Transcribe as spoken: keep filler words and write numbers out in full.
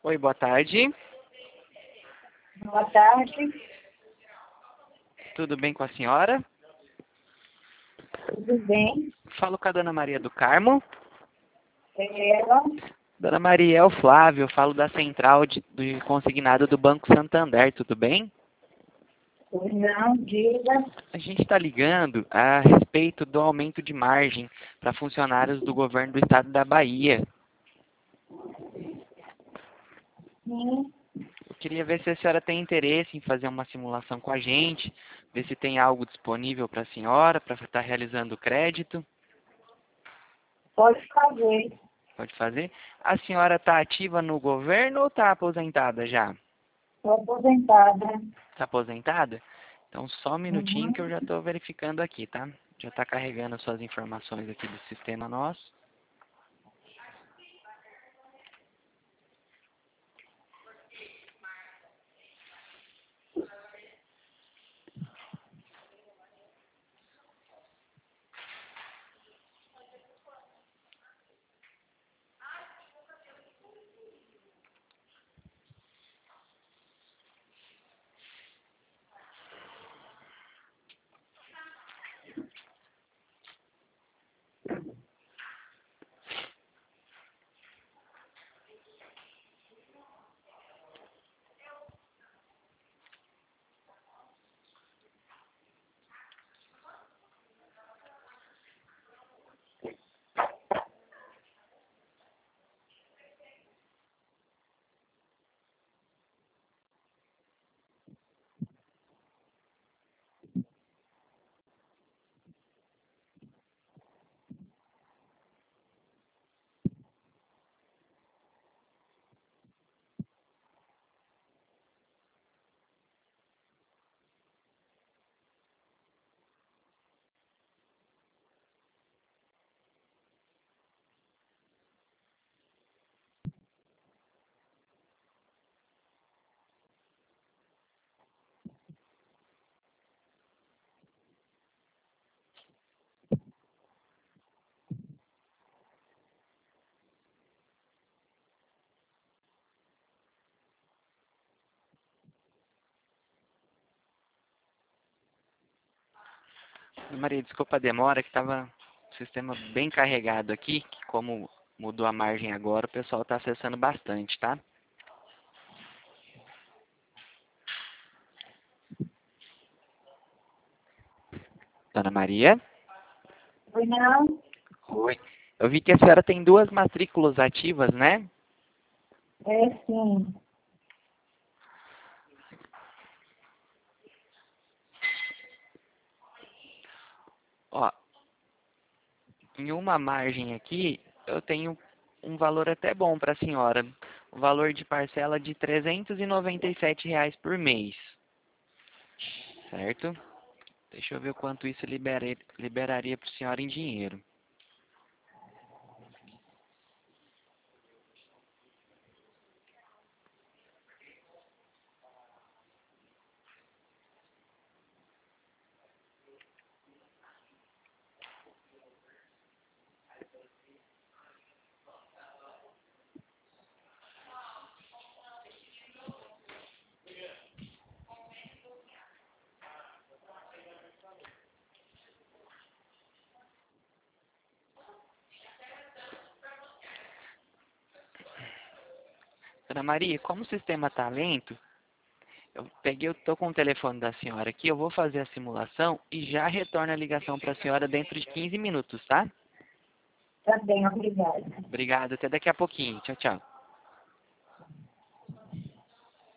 Oi, boa tarde. Boa tarde, Tudo bem com a senhora? tudo bem? Falo com a Dona Maria do Carmo. É ela? Dona Maria, é o Flávio, eu falo da central de, de consignado do Banco Santander, tudo bem? Pois não, diga. A gente está ligando a respeito do aumento de margem para funcionários do governo do estado da Bahia. Sim, Eu queria ver se a senhora tem interesse em fazer uma simulação com a gente, ver se tem algo disponível para a senhora, para estar realizando o crédito. pode fazer. Pode fazer? A senhora está ativa no governo ou está aposentada já? Estou aposentada. Está aposentada? Então só um minutinho que eu Uhum. já estou verificando aqui, tá? Já está carregando as suas informações aqui do sistema nosso. Dona Maria, desculpa a demora, que estava o sistema bem carregado aqui, que como mudou a margem agora, o pessoal está acessando bastante, tá? Dona Maria? Pois não? Oi. Eu vi que a senhora tem duas matrículas ativas, né? É sim. Ó, em uma margem aqui, eu tenho um valor até bom para a senhora. O valor de parcela de trezentos e noventa e sete reais por mês, certo? Deixa eu ver quanto isso libera- liberaria para a senhora em dinheiro. Dona Maria, como o sistema está lento, eu peguei, eu tô com o telefone da senhora aqui, eu vou fazer a simulação e já retorno a ligação para a senhora dentro de quinze minutos, tá? Tá bem, obrigada. Obrigado, até daqui a pouquinho. Tchau, tchau.